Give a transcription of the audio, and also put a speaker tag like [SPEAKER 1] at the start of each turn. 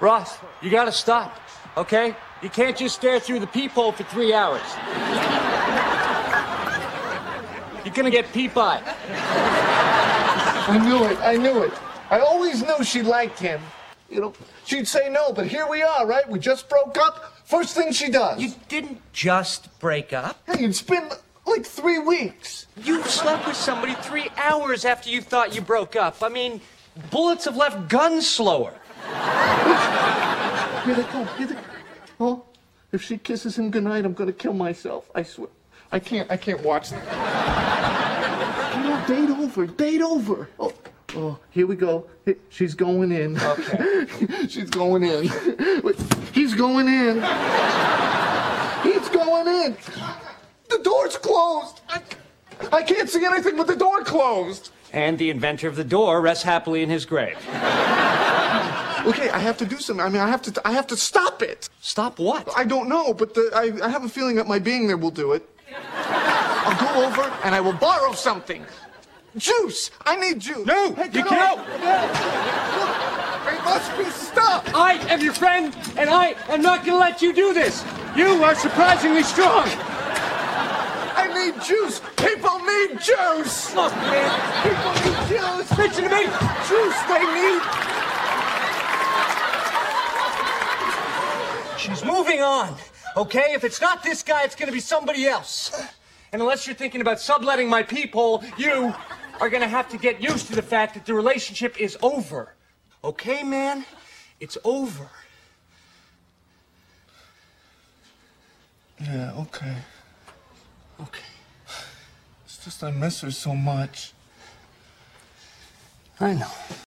[SPEAKER 1] Ross, you gotta stop, okay? You can't just stare through the peephole for 3 hours. You're gonna get peep-eye.
[SPEAKER 2] I knew it. I always knew she liked him. You know, she'd say no, but here we are, right? We just broke up. First thing she does.
[SPEAKER 3] You didn't just break up.
[SPEAKER 2] Hey, it's been like 3 weeks.
[SPEAKER 3] You slept with somebody 3 hours after you thought you broke up. I mean, bullets have left guns slower.
[SPEAKER 2] Here they come. Oh, if she kisses him goodnight, I'm gonna kill myself. I swear. I can't watch that. No, date over. Oh, here we go. She's going in.
[SPEAKER 3] Okay.
[SPEAKER 2] She's going in. Wait, he's going in. He's going in. The door's closed. I can't see anything with the door closed.
[SPEAKER 3] And the inventor of the door rests happily in his grave.
[SPEAKER 2] Okay, I have to do something. I mean, I have to stop it.
[SPEAKER 3] Stop what?
[SPEAKER 2] I don't know, but I have a feeling that my being there will do it. I'll go over and I will borrow something. Juice! I need juice.
[SPEAKER 3] No,
[SPEAKER 2] hey,
[SPEAKER 3] you can't.
[SPEAKER 2] It must be stopped.
[SPEAKER 1] I am your friend, and I am not gonna let you do this. You are surprisingly strong.
[SPEAKER 2] I need juice. People need juice.
[SPEAKER 1] Look, man,
[SPEAKER 2] People need juice.
[SPEAKER 1] listen to me.
[SPEAKER 2] Juice they need.
[SPEAKER 3] She's moving on, okay? If it's not this guy, it's gonna be somebody else.
[SPEAKER 1] And unless you're thinking about subletting my peephole, you are gonna have to get used to the fact that the relationship is over. Okay, man? It's over.
[SPEAKER 2] Yeah, okay.
[SPEAKER 1] Okay.
[SPEAKER 2] It's just I miss her so much.
[SPEAKER 1] I know.